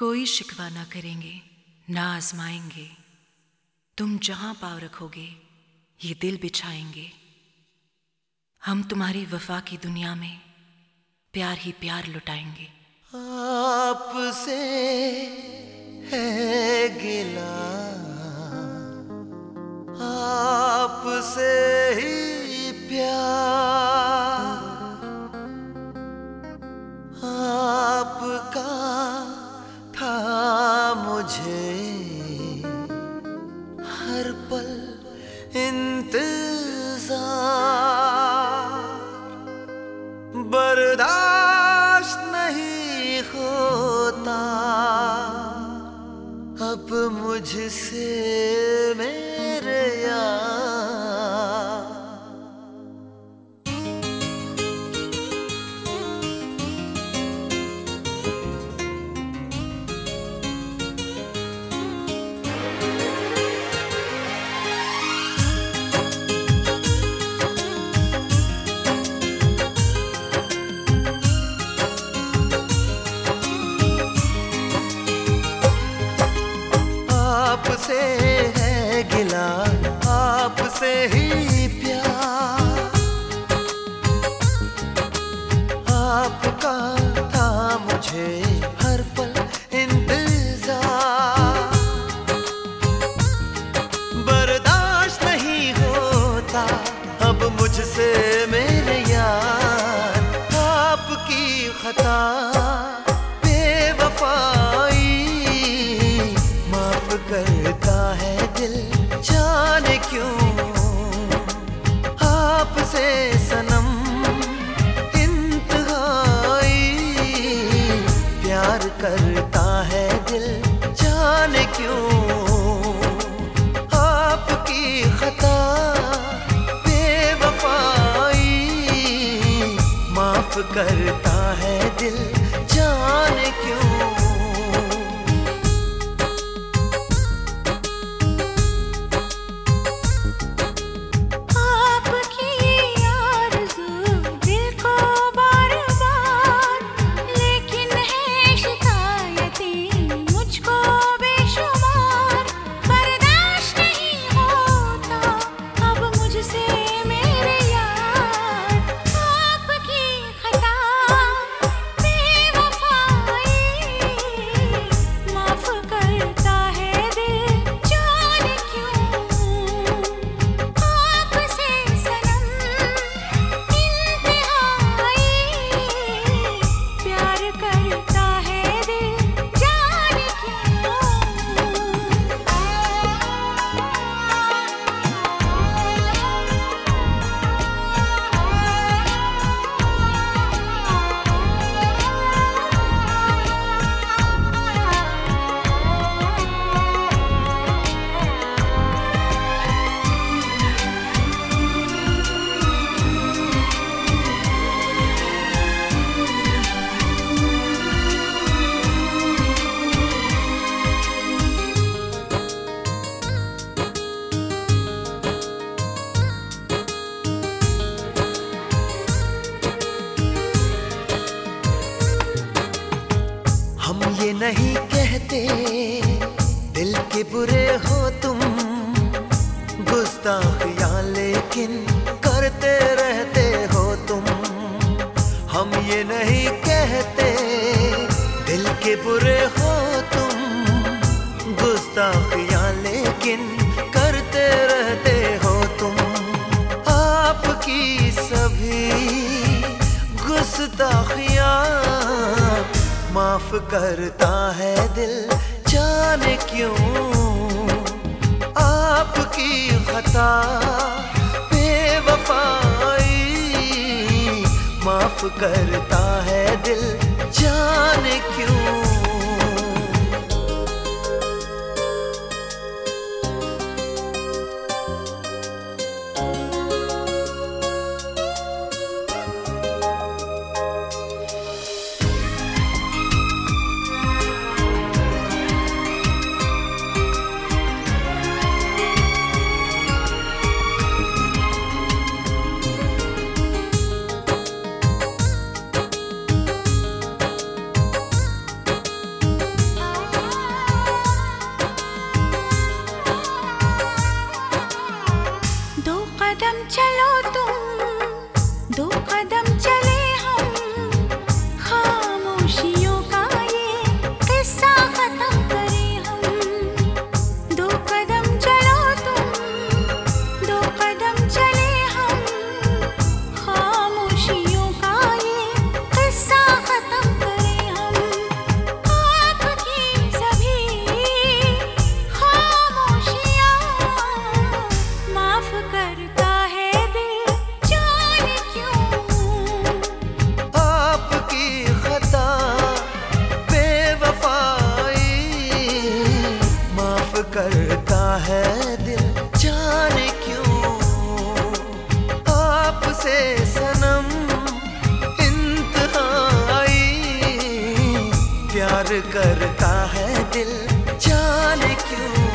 कोई शिकवा ना करेंगे, ना आजमाएंगे। तुम जहां पाँव रखोगे ये दिल बिछाएंगे। हम तुम्हारी वफा की दुनिया में प्यार ही प्यार लुटाएंगे। आपसे है गिला, आपसे ही प्यार, आपका था मुझे हर पल इंतजार। बर्दाश्त नहीं होता अब मुझसे मेरे यार। आपसे है गिला, आपसे ही प्यार, आपका था मुझे हर पल इंतजार। बर्दाश्त नहीं होता अब मुझसे मेरे यार। आपकी खता करता है दिल जाने क्यों। आपसे सनम इंतहाई प्यार करता है दिल जाने क्यों। आपकी खता बेवफाई माफ करता है दिल जाने क्यों। हम ये नहीं कहते दिल के बुरे हो तुम, गुस्ताखियां लेकिन करते रहते हो तुम। हम ये नहीं कहते दिल के बुरे हो तुम, गुस्ताखियां लेकिन करते रहते हो तुम। आपकी सभी गुस्ताखियां माफ करता है दिल जाने क्यों। आपकी खता बेवफाई माफ करता है दिल जाने क्यों। प्यार करता है दिल, जाने क्यों